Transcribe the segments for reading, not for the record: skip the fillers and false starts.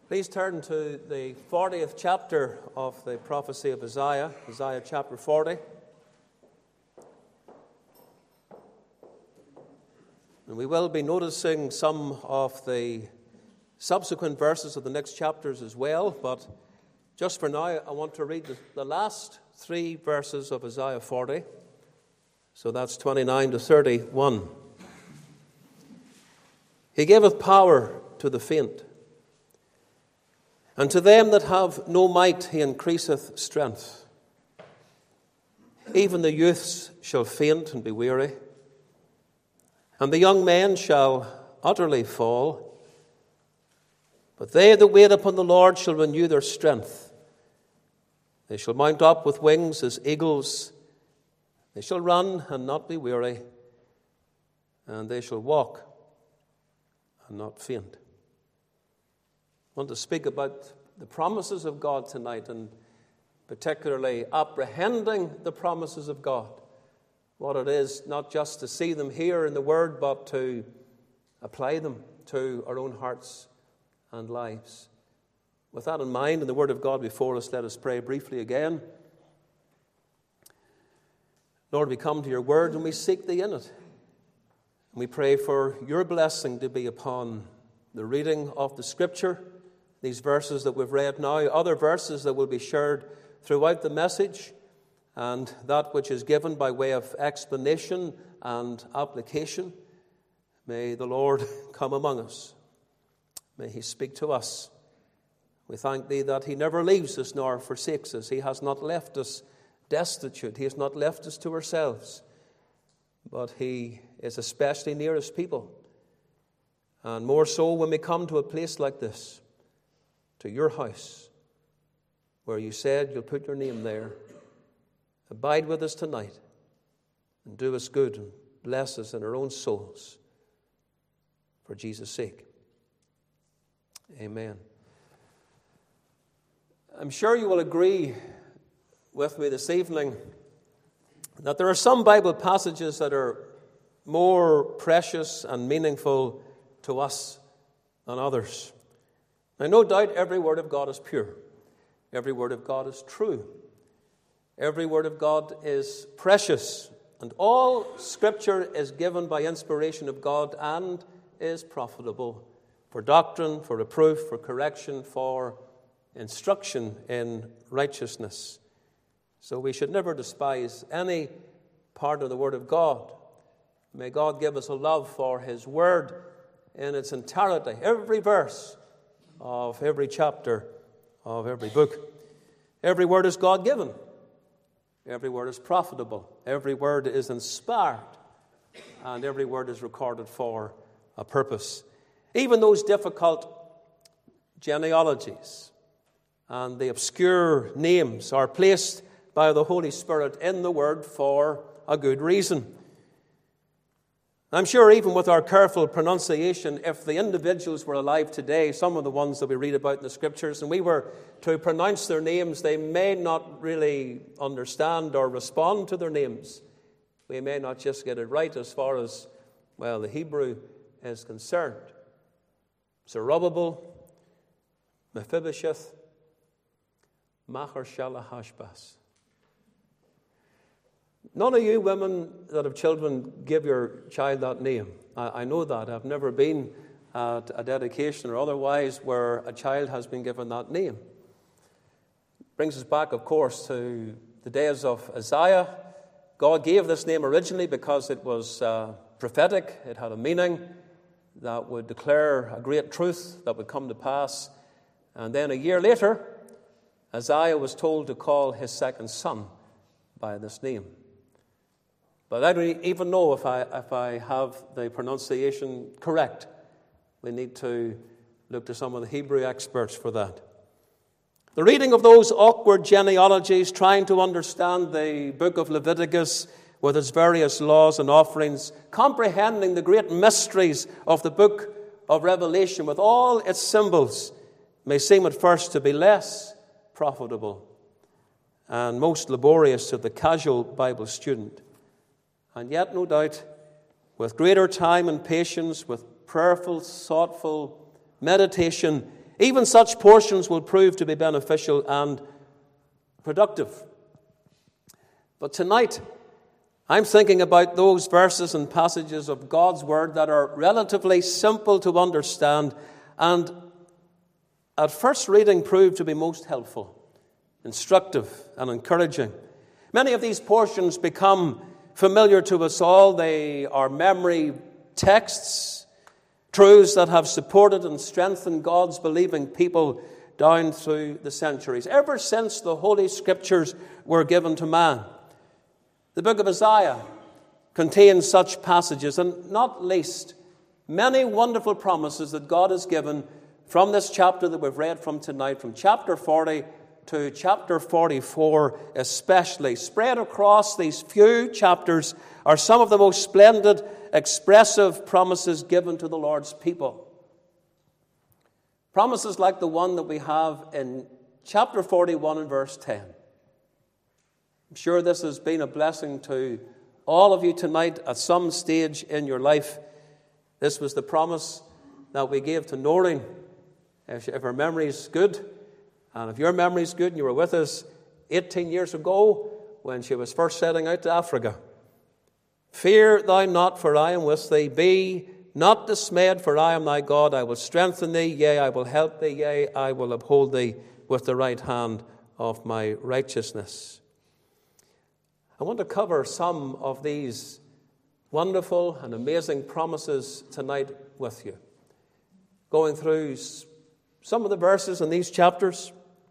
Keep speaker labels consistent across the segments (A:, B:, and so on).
A: Please turn to the 40th chapter of the prophecy of Isaiah, Isaiah chapter 40. And we will be noticing some of the subsequent verses of the next chapters as well, but just for now I want to read the last three verses of Isaiah 40. So that's 29 to 31. He giveth power to the faint, and to them that have no might he increaseth strength. Even the youths shall faint and be weary, and the young men shall utterly fall. But they that wait upon the Lord shall renew their strength. They shall mount up with wings as eagles. They shall run and not be weary, and they shall walk and not faint. I want to speak about the promises of God tonight, and particularly apprehending the promises of God. What it is, not just to see them here in the Word, but to apply them to our own hearts and lives. With that in mind, and the Word of God before us, let us pray briefly again. Lord, we come to your Word and we seek thee in it. And we pray for your blessing to be upon the reading of the Scripture, these verses that we've read now, other verses that will be shared throughout the message, and that which is given by way of explanation and application. May the Lord come among us. May he speak to us. We thank thee that he never leaves us nor forsakes us. He has not left us destitute. He has not left us to ourselves. But he is especially near his people. And more so when we come to a place like this, to your house, where you said you'll put your name there. Abide with us tonight and do us good and bless us in our own souls for Jesus' sake. Amen. I'm sure you will agree with me this evening that there are some Bible passages that are more precious and meaningful to us than others. Now, no doubt every word of God is pure. Every word of God is true. Every word of God is precious. And all Scripture is given by inspiration of God and is profitable for doctrine, for reproof, for correction, for instruction in righteousness. So we should never despise any part of the Word of God. May God give us a love for his Word in its entirety, every verse of every chapter of every book. Every word is God-given. Every word is profitable. Every word is inspired. And every word is recorded for a purpose. Even those difficult genealogies and the obscure names are placed by the Holy Spirit in the Word for a good reason. I'm sure even with our careful pronunciation, if the individuals were alive today, some of the ones that we read about in the Scriptures, and we were to pronounce their names, they may not really understand or respond to their names. We may not just get it right as far as, well, the Hebrew is concerned. Zerubbabel, Mephibosheth, Maher-shalal-hash-baz. None of you women that have children give your child that name. I know that. I've never been at a dedication or otherwise where a child has been given that name. Brings us back, of course, to the days of Isaiah. God gave this name originally because it was prophetic. It had a meaning that would declare a great truth that would come to pass. And then a year later, Isaiah was told to call his second son by this name. But I don't even know if I have the pronunciation correct. We need to look to some of the Hebrew experts for that. The reading of those awkward genealogies, trying to understand the book of Leviticus with its various laws and offerings, comprehending the great mysteries of the book of Revelation with all its symbols, may seem at first to be less profitable and most laborious to the casual Bible student. And yet, no doubt, with greater time and patience, with prayerful, thoughtful meditation, even such portions will prove to be beneficial and productive. But tonight, I'm thinking about those verses and passages of God's Word that are relatively simple to understand and at first reading prove to be most helpful, instructive and encouraging. Many of these portions become familiar to us all. They are memory texts, truths that have supported and strengthened God's believing people down through the centuries, ever since the Holy Scriptures were given to man. The book of Isaiah contains such passages, and not least, many wonderful promises that God has given from this chapter that we've read from tonight, from chapter 40 to chapter 44 especially. Spread across these few chapters are some of the most splendid, expressive promises given to the Lord's people. Promises like the one that we have in chapter 41 and verse 10. I'm sure this has been a blessing to all of you tonight at some stage in your life. This was the promise that we gave to Noreen. If her memory is good, and if your memory is good and you were with us 18 years ago when she was first setting out to Africa. Fear thou not, for I am with thee. Be not dismayed, for I am thy God. I will strengthen thee, yea, I will help thee, yea, I will uphold thee with the right hand of my righteousness. I want to cover some of these wonderful and amazing promises tonight with you, going through some of the verses in these chapters.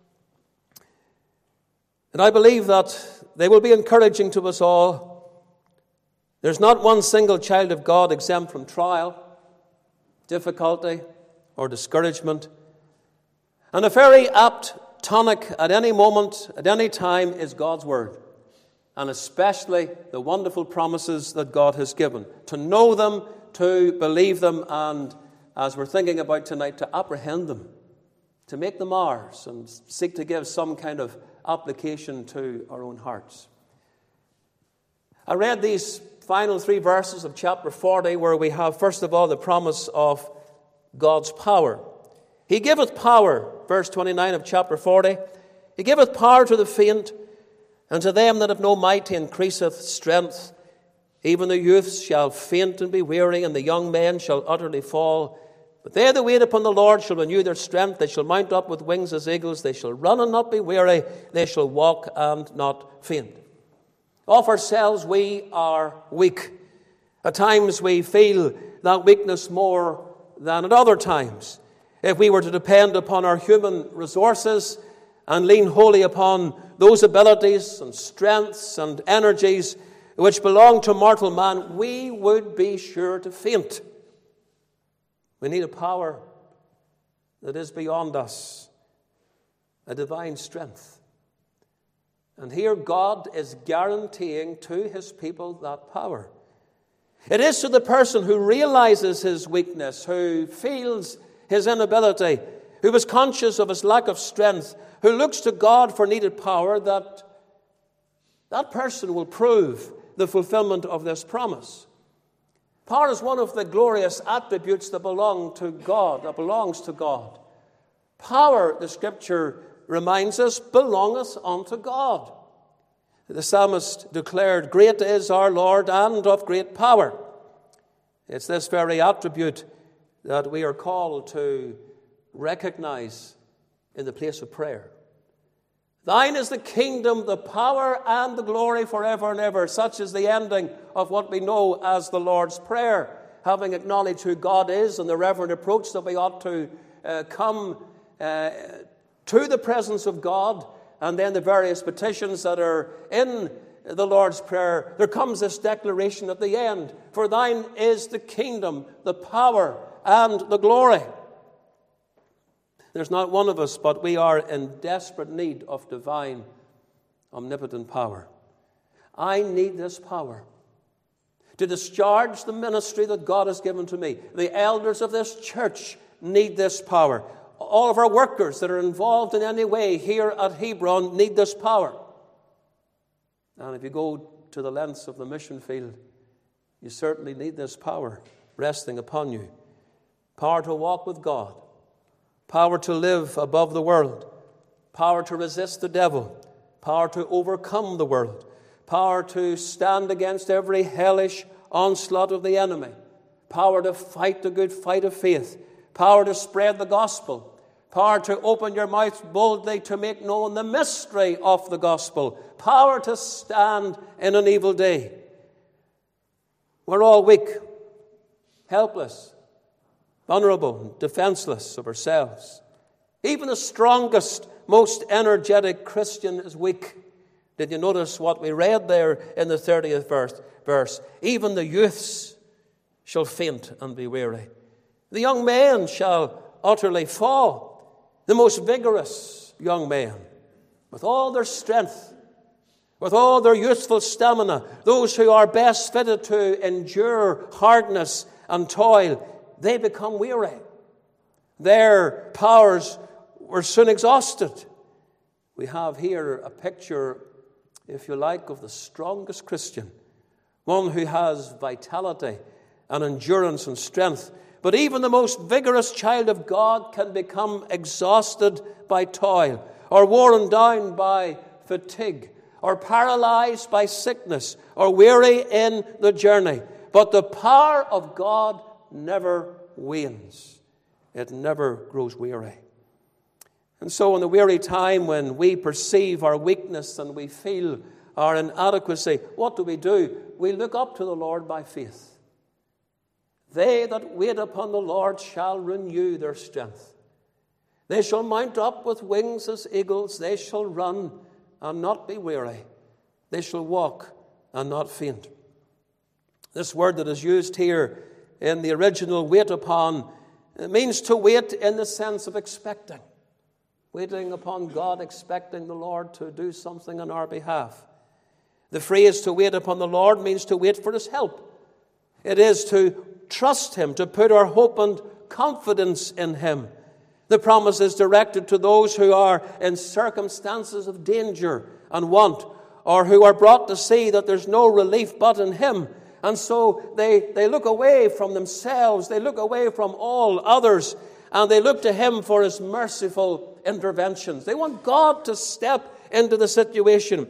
A: And I believe that they will be encouraging to us all. There's not one single child of God exempt from trial, difficulty, or discouragement. And a very apt tonic at any moment, at any time, is God's Word. And especially the wonderful promises that God has given. To know them, to believe them, and as we're thinking about tonight, to apprehend them, to make them ours, and seek to give some kind of application to our own hearts. I read these final 3 verses of chapter 40 where we have, first of all, the promise of God's power. He giveth power, verse 29 of chapter 40. He giveth power to the faint, and to them that have no might he increaseth strength. Even the youths shall faint and be weary, and the young men shall utterly fall. But they that wait upon the Lord shall renew their strength. They shall mount up with wings as eagles. They shall run and not be weary. They shall walk and not faint. Of ourselves we are weak. At times we feel that weakness more than at other times. If we were to depend upon our human resources and lean wholly upon those abilities and strengths and energies which belong to mortal man, we would be sure to faint. We need a power that is beyond us, a divine strength. And here God is guaranteeing to his people that power. It is to the person who realizes his weakness, who feels his inability, who is conscious of his lack of strength, who looks to God for needed power, that person will prove the fulfillment of this promise. Power is one of the glorious attributes that belongs to God. Power, the Scripture reminds us, belongeth unto God. The psalmist declared, "Great is our Lord and of great power." It's this very attribute that we are called to recognize in the place of prayer. Thine is the kingdom, the power, and the glory forever and ever. Such is the ending of what we know as the Lord's Prayer. Having acknowledged who God is and the reverent approach that we ought to come to the presence of God, and then the various petitions that are in the Lord's Prayer, there comes this declaration at the end: "For thine is the kingdom, the power, and the glory." There's not one of us, but we are in desperate need of divine, omnipotent power. I need this power to discharge the ministry that God has given to me. The elders of this church need this power. All of our workers that are involved in any way here at Hebron need this power. And if you go to the lengths of the mission field, you certainly need this power resting upon you. Power to walk with God. power to live above the world, power to resist the devil, power to overcome the world, power to stand against every hellish onslaught of the enemy, power to fight the good fight of faith, power to spread the gospel, power to open your mouth boldly to make known the mystery of the gospel, power to stand in an evil day. We're all weak, helpless, vulnerable, defenseless of ourselves. Even the strongest, most energetic Christian is weak. Did you notice what we read there in the 30th verse? Even the youths shall faint and be weary. The young men shall utterly fall. The most vigorous young men, with all their strength, with all their youthful stamina, those who are best fitted to endure hardness and toil, they become weary. Their powers were soon exhausted. We have here a picture, if you like, of the strongest Christian, one who has vitality and endurance and strength. But even the most vigorous child of God can become exhausted by toil, or worn down by fatigue, or paralyzed by sickness, or weary in the journey. But the power of God never wanes. It never grows weary. And so in the weary time when we perceive our weakness and we feel our inadequacy, what do? We look up to the Lord by faith. They that wait upon the Lord shall renew their strength. They shall mount up with wings as eagles. They shall run and not be weary. They shall walk and not faint. This word that is used here in the original, wait upon, it means to wait in the sense of expecting. Waiting upon God, expecting the Lord to do something on our behalf. The phrase to wait upon the Lord means to wait for His help. It is to trust Him, to put our hope and confidence in Him. The promise is directed to those who are in circumstances of danger and want, or who are brought to see that there's no relief but in Him. And so they look away from themselves, they look away from all others, and they look to Him for His merciful interventions. They want God to step into the situation.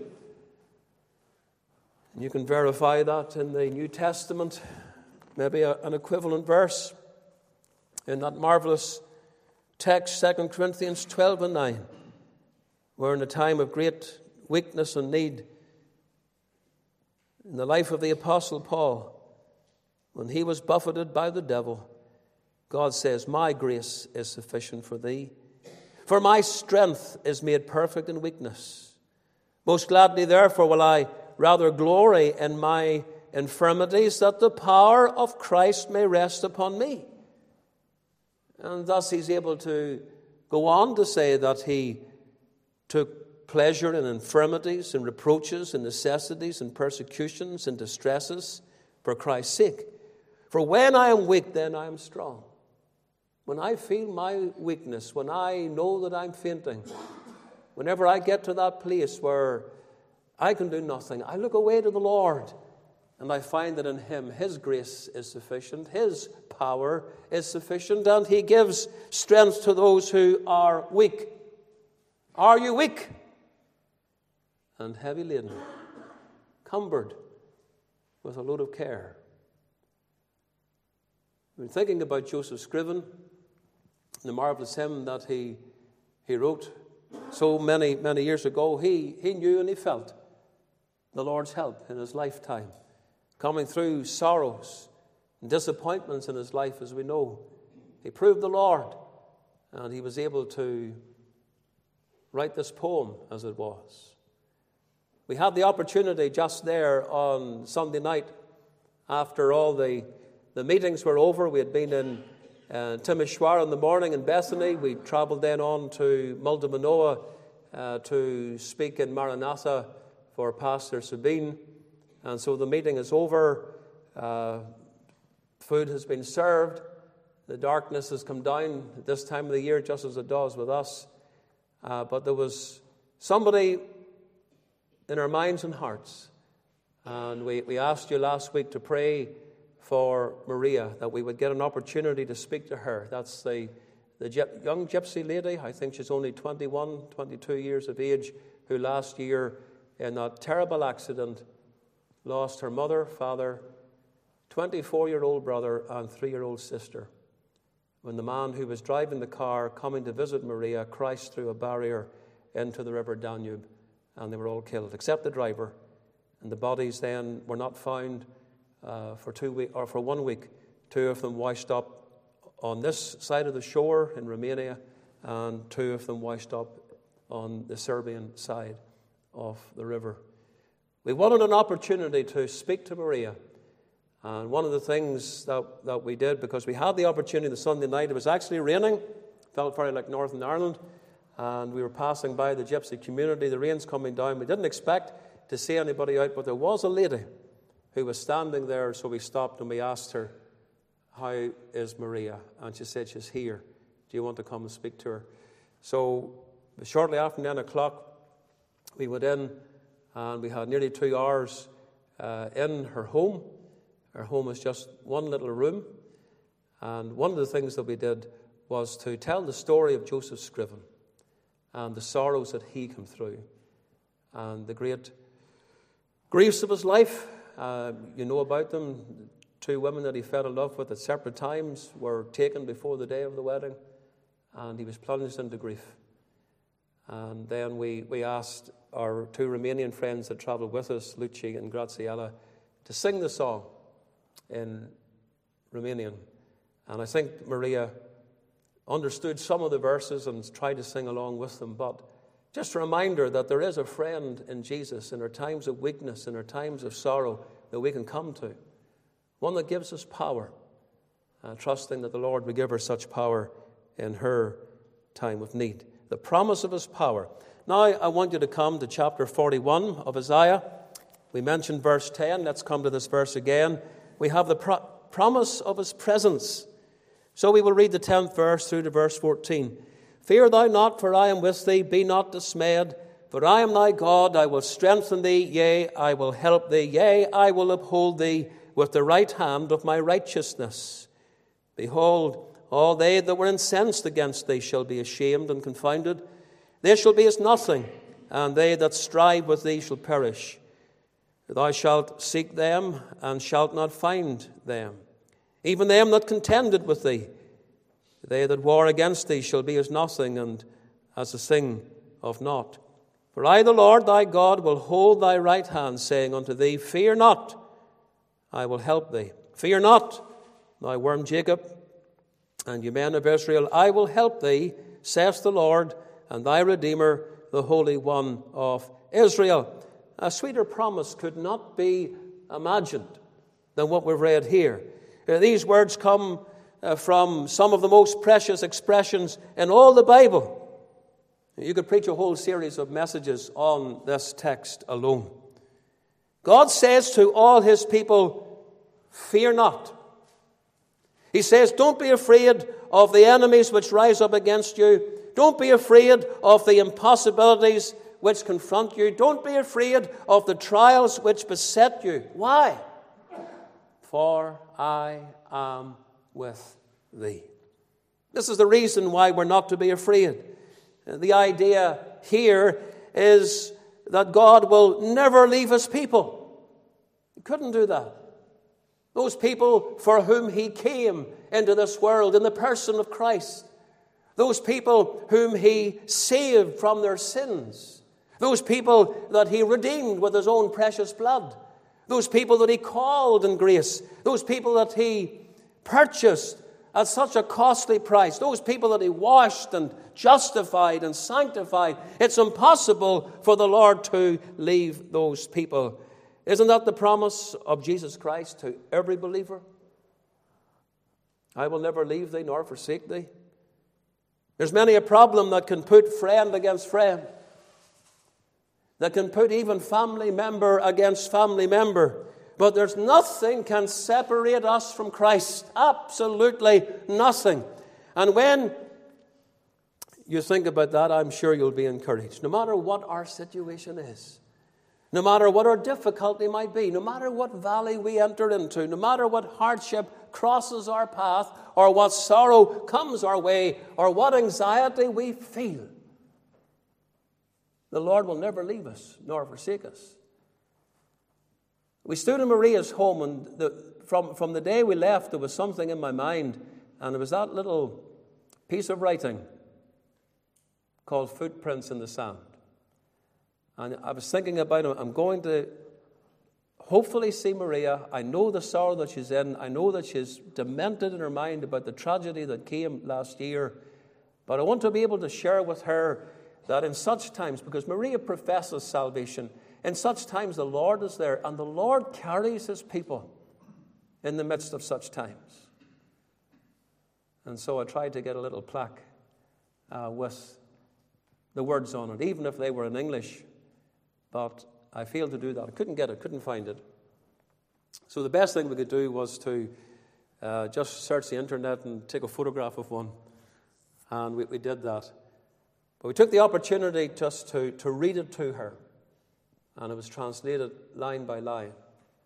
A: And you can verify that in the New Testament. Maybe an equivalent verse in that marvelous text, 2 Corinthians 12 and 9, where in a time of great weakness and need, in the life of the Apostle Paul, when he was buffeted by the devil, God says, "My grace is sufficient for thee, for my strength is made perfect in weakness. Most gladly, therefore, will I rather glory in my infirmities, that the power of Christ may rest upon me." And thus he's able to go on to say that he took pleasure in infirmities and reproaches and necessities and persecutions and distresses for Christ's sake. For when I am weak, then I am strong. When I feel my weakness, when I know that I'm fainting, whenever I get to that place where I can do nothing, I look away to the Lord. And I find that in Him, His grace is sufficient, His power is sufficient, and He gives strength to those who are weak. Are you weak and heavy laden, cumbered with a load of care? I've been thinking about Joseph Scriven, the marvelous hymn that he wrote so many years ago. He knew and he felt the Lord's help in his lifetime, coming through sorrows and disappointments in his life, as we know. He proved the Lord, and he was able to write this poem as it was. We had the opportunity just there on Sunday night, after all the meetings were over. We had been in Timisoara in the morning in Bethany. We travelled then on to Muldamanoa to speak in Maranatha for Pastor Sabine. And so the meeting is over. Food has been served. The darkness has come down at this time of the year, just as it does with us. But there was somebody in our minds and hearts. And we asked you last week to pray for Maria, that we would get an opportunity to speak to her. That's the the young gypsy lady, I think she's only 21, 22 years of age, who last year in that terrible accident lost her mother, father, 24-year-old brother and 3-year-old sister when the man who was driving the car coming to visit Maria crashed through a barrier into the river Danube, and they were all killed except the driver. And the bodies then were not found for 1 week. 2 of them washed up on this side of the shore in Romania, and 2 of them washed up on the Serbian side of the river. We wanted an opportunity to speak to Maria. And one of the things that we did, because we had the opportunity the Sunday night, it was actually raining, felt very like Northern Ireland, and we were passing by the gypsy community, the rain's coming down. We didn't expect to see anybody out, but there was a lady who was standing there, so we stopped and we asked her, "How is Maria?" And she said, "She's here. Do you want to come and speak to her?" So shortly after 9 o'clock, we went in and we had nearly 2 hours in her home. Her home was just one little room. And one of the things that we did was to tell the story of Joseph Scriven and the sorrows that he came through and the great griefs of his life. You know about them. 2 women that he fell in love with at separate times were taken before the day of the wedding, and he was plunged into grief. And then we asked our 2 Romanian friends that travelled with us, Luci and Graziella, to sing the song in Romanian. And I think Maria understood some of the verses and tried to sing along with them. But just a reminder that there is a friend in Jesus in our times of weakness, in our times of sorrow, that we can come to. One that gives us power, trusting that the Lord will give her such power in her time of need. The promise of his power. Now I want you to come to chapter 41 of Isaiah. We mentioned verse 10. Let's come to this verse again. We have the promise of his presence. So we will read the 10th verse through to verse 14. "Fear thou not, for I am with thee. Be not dismayed, for I am thy God. I will strengthen thee, yea, I will help thee. Yea, I will uphold thee with the right hand of my righteousness. Behold, all they that were incensed against thee shall be ashamed and confounded. They shall be as nothing, and they that strive with thee shall perish. Thou shalt seek them, and shalt not find them. Even them that contended with thee, they that war against thee shall be as nothing, and as a thing of naught. For I, the Lord thy God, will hold thy right hand, saying unto thee, Fear not, I will help thee. Fear not, thou worm Jacob, and you men of Israel, I will help thee, saith the Lord, and thy Redeemer, the Holy One of Israel." A sweeter promise could not be imagined than what we've read here. These words come from some of the most precious expressions in all the Bible. You could preach a whole series of messages on this text alone. God says to all his people, fear not. He says, don't be afraid of the enemies which rise up against you. Don't be afraid of the impossibilities which confront you. Don't be afraid of the trials which beset you. Why? For I am with thee. This is the reason why we're not to be afraid. The idea here is that God will never leave his people. He couldn't do that. Those people for whom he came into this world in the person of Christ. Those people whom he saved from their sins. Those people that he redeemed with his own precious blood. Those people that he called in grace. Those people that he purchased at such a costly price. Those people that he washed and justified and sanctified. It's impossible for the Lord to leave those people. Isn't that the promise of Jesus Christ to every believer? I will never leave thee nor forsake thee. There's many a problem that can put friend against friend. That can put even family member against family member. But there's nothing can separate us from Christ. Absolutely nothing. And when you think about that, I'm sure you'll be encouraged. No matter what our situation is. No matter what our difficulty might be, no matter what valley we enter into, no matter what hardship crosses our path, or what sorrow comes our way, or what anxiety we feel, the Lord will never leave us nor forsake us. We stood in Maria's home, and from the day we left, there was something in my mind, and it was that little piece of writing called Footprints in the Sand. And I was thinking about it. I'm going to hopefully see Maria. I know the sorrow that she's in. I know that she's demented in her mind about the tragedy that came last year. But I want to be able to share with her that in such times, because Maria professes salvation, in such times the Lord is there, and the Lord carries his people in the midst of such times. And so I tried to get a little plaque with the words on it, even if they were in English. But I failed to do that. I couldn't get it, couldn't find it. So the best thing we could do was to just search the internet and take a photograph of one. And we did that. But we took the opportunity just to read it to her. And it was translated line by line.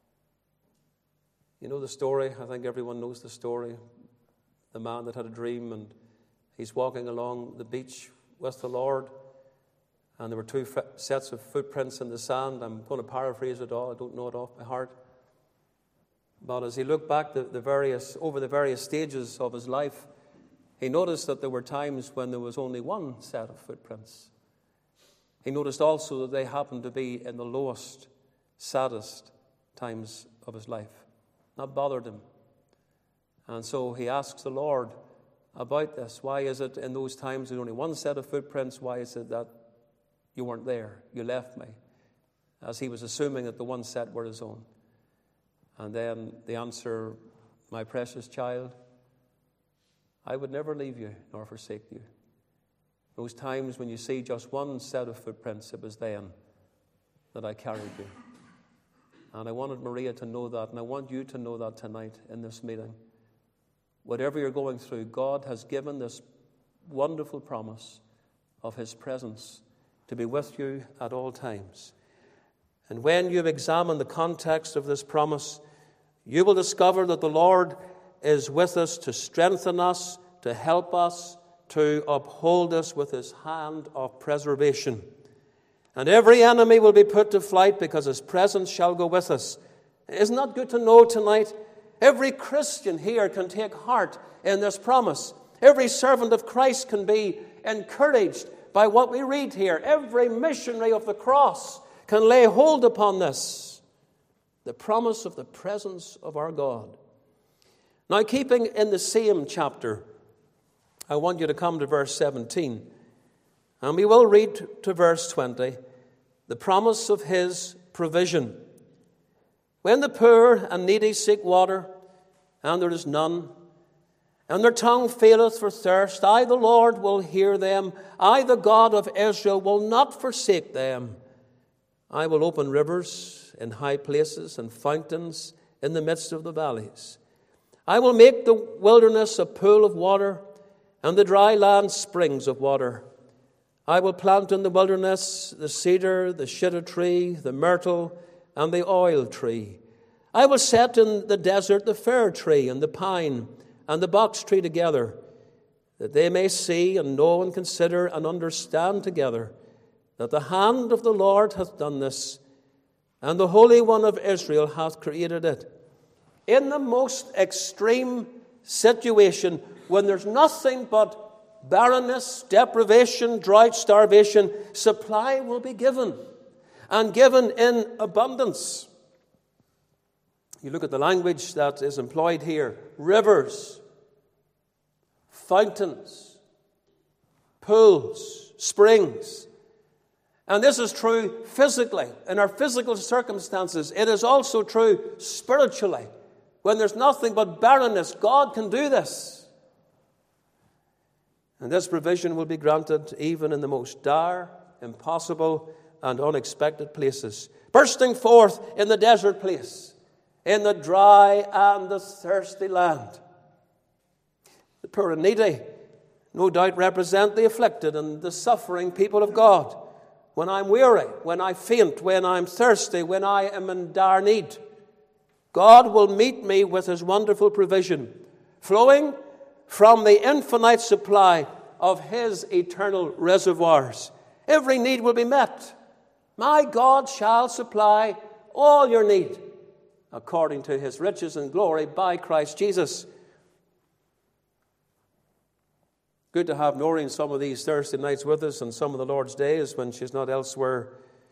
A: You know the story. I think everyone knows the story. The man that had a dream, and he's walking along the beach with the Lord. And there were two sets of footprints in the sand. I'm going to paraphrase it all. I don't know it off by heart. But as he looked back over the various stages of his life, he noticed that there were times when there was only one set of footprints. He noticed also that they happened to be in the lowest, saddest times of his life. That bothered him. And so he asks the Lord about this. Why is it in those times there's only one set of footprints? Why is it that you weren't there? You left me. As he was assuming that the one set were his own. And then the answer, my precious child, I would never leave you nor forsake you. Those times when you see just one set of footprints, it was then that I carried you. And I wanted Maria to know that, and I want you to know that tonight in this meeting. Whatever you're going through, God has given this wonderful promise of his presence to be with you at all times. And when you've examined the context of this promise, you will discover that the Lord is with us to strengthen us, to help us, to uphold us with his hand of preservation. And every enemy will be put to flight because his presence shall go with us. Isn't that good to know tonight? Every Christian here can take heart in this promise. Every servant of Christ can be encouraged by what we read here. Every missionary of the cross can lay hold upon this. The promise of the presence of our God. Now, keeping in the same chapter, I want you to come to verse 17. And we will read to verse 20. The promise of his provision. When the poor and needy seek water, and there is none, and their tongue faileth for thirst, I, the Lord, will hear them. I, the God of Israel, will not forsake them. I will open rivers in high places and fountains in the midst of the valleys. I will make the wilderness a pool of water, and the dry land springs of water. I will plant in the wilderness the cedar, the shittim tree, the myrtle, and the oil tree. I will set in the desert the fir tree and the pine and the box tree together, that they may see and know and consider and understand together that the hand of the Lord hath done this, and the Holy One of Israel hath created it. In the most extreme situation, when there's nothing but barrenness, deprivation, drought, starvation, supply will be given, and given in abundance. You look at the language that is employed here: rivers, fountains, pools, springs. And this is true physically, in our physical circumstances. It is also true spiritually. When there's nothing but barrenness, God can do this. And this provision will be granted even in the most dire, impossible, and unexpected places. Bursting forth in the desert place, in the dry and the thirsty land. The poor and needy no doubt represent the afflicted and the suffering people of God. when I'm weary, when I faint, when I'm thirsty, when I am in dire need. God will meet me with his wonderful provision, flowing from the infinite supply of his eternal reservoirs. Every need will be met. My God shall supply all your need according to his riches and glory by Christ Jesus. Good to have Noreen some of these Thursday nights with us and some of the Lord's days when she's not elsewhere.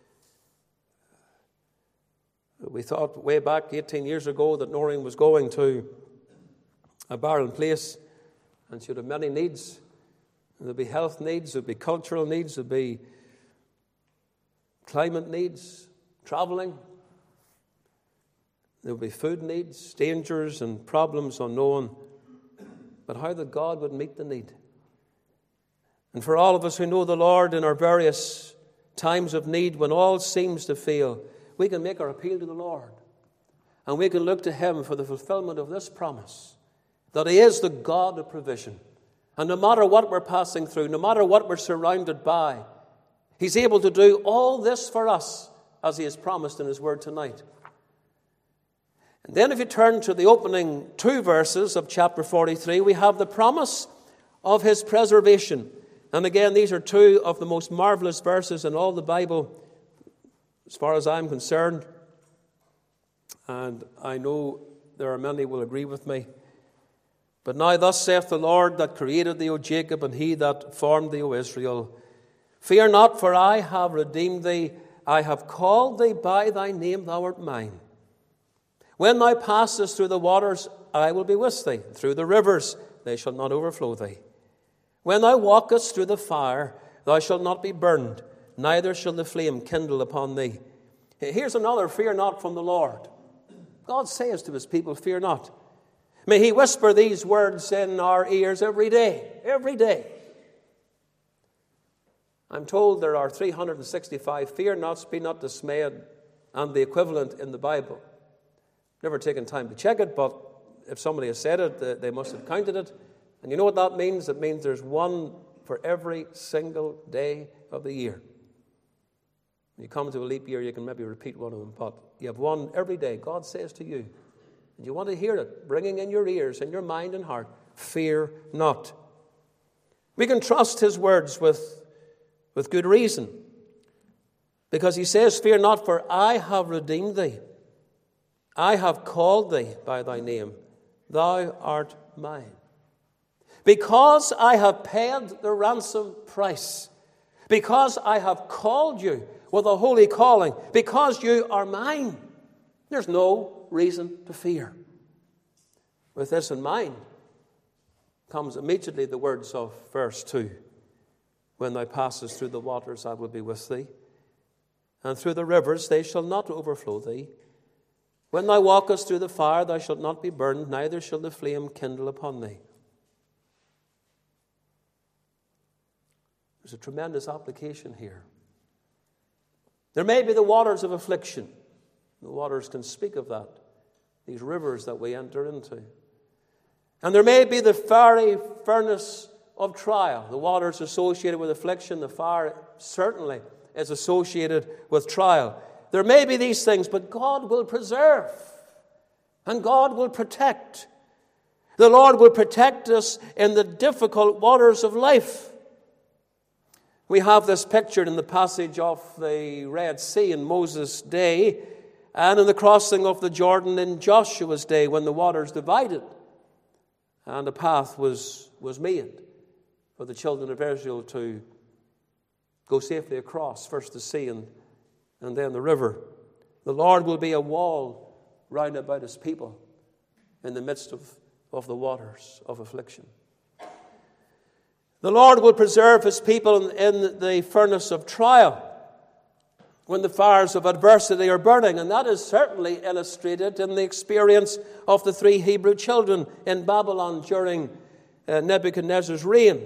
A: We thought way back 18 years ago that Noreen was going to a barren place and she would have many needs. There'd be health needs, there'd be cultural needs, there'd be climate needs, traveling. There would be food needs, dangers and problems unknown. But how that God would meet the need. And for all of us who know the Lord in our various times of need, when all seems to fail, we can make our appeal to the Lord. And we can look to him for the fulfillment of this promise, that he is the God of provision. And no matter what we're passing through, no matter what we're surrounded by, he's able to do all this for us as he has promised in his word tonight. And then if you turn to the opening 2 verses of chapter 43, we have the promise of his preservation. And again, these are 2 of the most marvelous verses in all the Bible, as far as I'm concerned. And I know there are many who will agree with me. But now thus saith the Lord that created thee, O Jacob, and he that formed thee, O Israel. Fear not, for I have redeemed thee. I have called thee by thy name, thou art mine. When thou passest through the waters, I will be with thee. Through the rivers, they shall not overflow thee. When thou walkest through the fire, thou shalt not be burned, neither shall the flame kindle upon thee. Here's another fear not from the Lord. God says to his people, fear not. May he whisper these words in our ears every day, every day. I'm told there are 365 fear nots, be not dismayed, and the equivalent in the Bible. Never taken time to check it, but if somebody has said it, they must have counted it. And you know what that means? It means there's one for every single day of the year. When you come to a leap year, you can maybe repeat one of them, but you have one every day. God says to you, and you want to hear it, bringing in your ears and your mind and heart, fear not. We can trust his words with good reason, because he says, fear not, for I have redeemed thee. I have called thee by thy name. Thou art mine. Because I have paid the ransom price, because I have called you with a holy calling, because you are mine, there's no reason to fear. With this in mind comes immediately the words of verse 2. When thou passest through the waters, I will be with thee, and through the rivers, they shall not overflow thee. When thou walkest through the fire, thou shalt not be burned, neither shall the flame kindle upon thee. There's a tremendous application here. There may be the waters of affliction. The waters can speak of that. These rivers that we enter into. And there may be the fiery furnace of trial. The waters associated with affliction. The fire certainly is associated with trial. There may be these things, but God will preserve. And God will protect. The Lord will protect us in the difficult waters of life. We have this pictured in the passage of the Red Sea in Moses' day and in the crossing of the Jordan in Joshua's day when the waters divided and a path was made for the children of Israel to go safely across, first the sea and then the river. The Lord will be a wall round about his people in the midst of the waters of affliction. The Lord will preserve his people in the furnace of trial when the fires of adversity are burning. And that is certainly illustrated in the experience of the 3 Hebrew children in Babylon during Nebuchadnezzar's reign,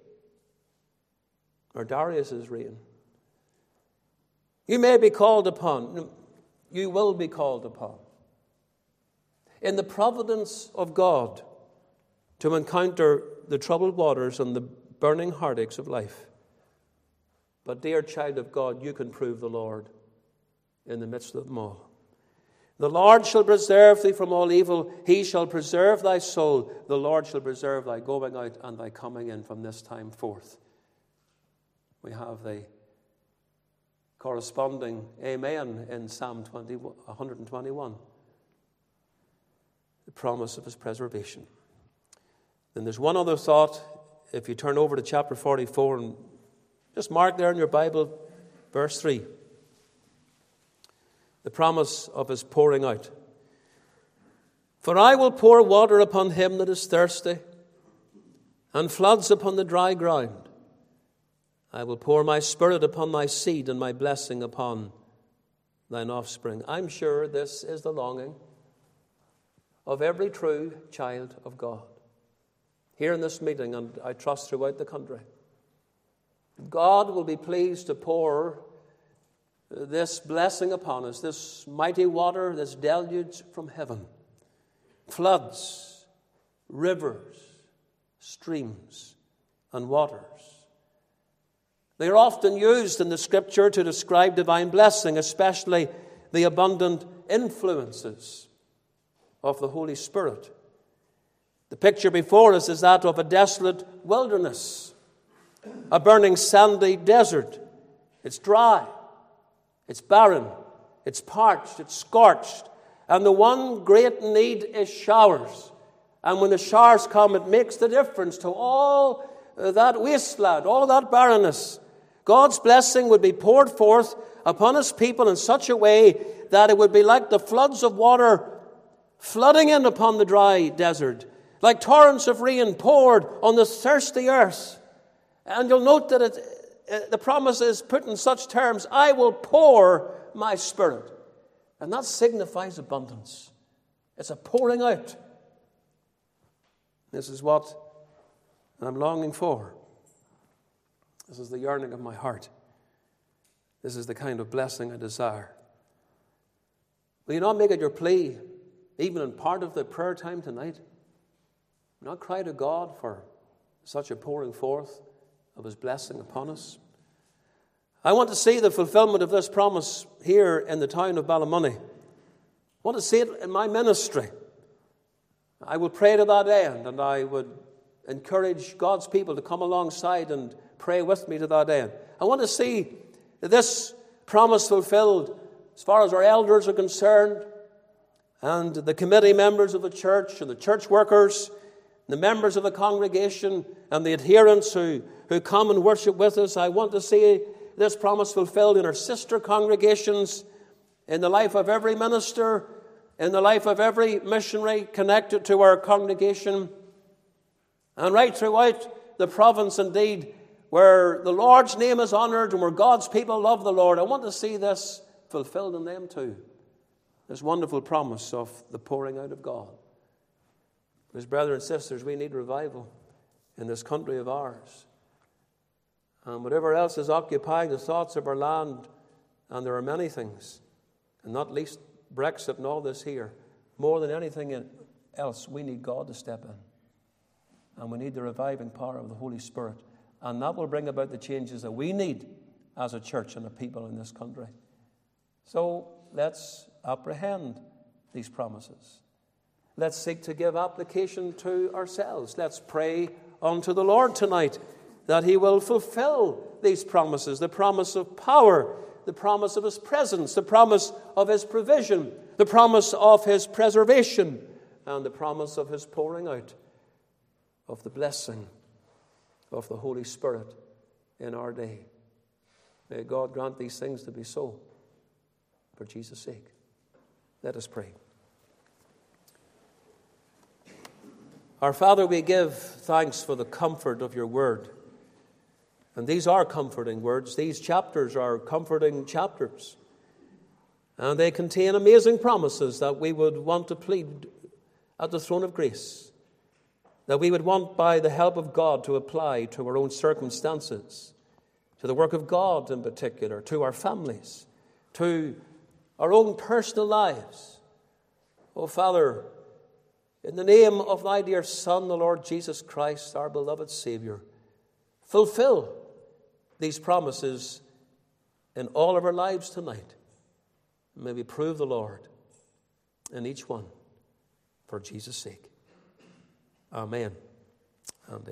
A: or Darius's reign. You may be called upon, you will be called upon, in the providence of God to encounter the troubled waters and the burning heartaches of life. But, dear child of God, you can prove the Lord in the midst of them all. The Lord shall preserve thee from all evil. He shall preserve thy soul. The Lord shall preserve thy going out and thy coming in from this time forth. We have the corresponding amen in Psalm 121. The promise of his preservation. Then there's one other thought. If you turn over to chapter 44 and just mark there in your Bible, verse 3. The promise of his pouring out. For I will pour water upon him that is thirsty, and floods upon the dry ground. I will pour my spirit upon thy seed, and my blessing upon thine offspring. I'm sure this is the longing of every true child of God. Here in this meeting, and I trust throughout the country, God will be pleased to pour this blessing upon us, this mighty water, this deluge from heaven. Floods, rivers, streams, and waters. They are often used in the Scripture to describe divine blessing, especially the abundant influences of the Holy Spirit. The picture before us is that of a desolate wilderness, a burning sandy desert. It's dry, it's barren, it's parched, it's scorched, and the one great need is showers. And when the showers come, it makes the difference to all that wasteland, all that barrenness. God's blessing would be poured forth upon his people in such a way that it would be like the floods of water flooding in upon the dry desert, like torrents of rain poured on the thirsty earth. And you'll note that the promise is put in such terms, I will pour my spirit. And that signifies abundance. It's a pouring out. This is what I'm longing for. This is the yearning of my heart. This is the kind of blessing I desire. Will you not make it your plea, even in part of the prayer time tonight? Not cry to God for such a pouring forth of his blessing upon us. I want to see the fulfillment of this promise here in the town of Ballymoney. I want to see it in my ministry. I will pray to that end, and I would encourage God's people to come alongside and pray with me to that end. I want to see this promise fulfilled as far as our elders are concerned, and the committee members of the church, and the church workers, the members of the congregation, and the adherents who come and worship with us. I want to see this promise fulfilled in our sister congregations, in the life of every minister, in the life of every missionary connected to our congregation, and right throughout the province indeed, where the Lord's name is honoured and where God's people love the Lord. I want to see this fulfilled in them too. This wonderful promise of the pouring out of God. Because, brothers and sisters, we need revival in this country of ours. And whatever else is occupying the thoughts of our land, and there are many things, and not least Brexit and all this here, more than anything else, we need God to step in. And we need the reviving power of the Holy Spirit. And that will bring about the changes that we need as a church and a people in this country. So let's apprehend these promises. Let's seek to give application to ourselves. Let's pray unto the Lord tonight that he will fulfill these promises. The promise of power, the promise of his presence, the promise of his provision, the promise of his preservation, and the promise of his pouring out of the blessing of the Holy Spirit in our day. May God grant these things to be so, for Jesus' sake. Let us pray. Our Father, we give thanks for the comfort of your word. And these are comforting words. These chapters are comforting chapters. And they contain amazing promises that we would want to plead at the throne of grace. That we would want, by the help of God, to apply to our own circumstances, to the work of God in particular, to our families, to our own personal lives. Oh, Father, in the name of thy dear Son, the Lord Jesus Christ, our beloved Savior, fulfill these promises in all of our lives tonight. May we prove the Lord in each one for Jesus' sake. Amen. And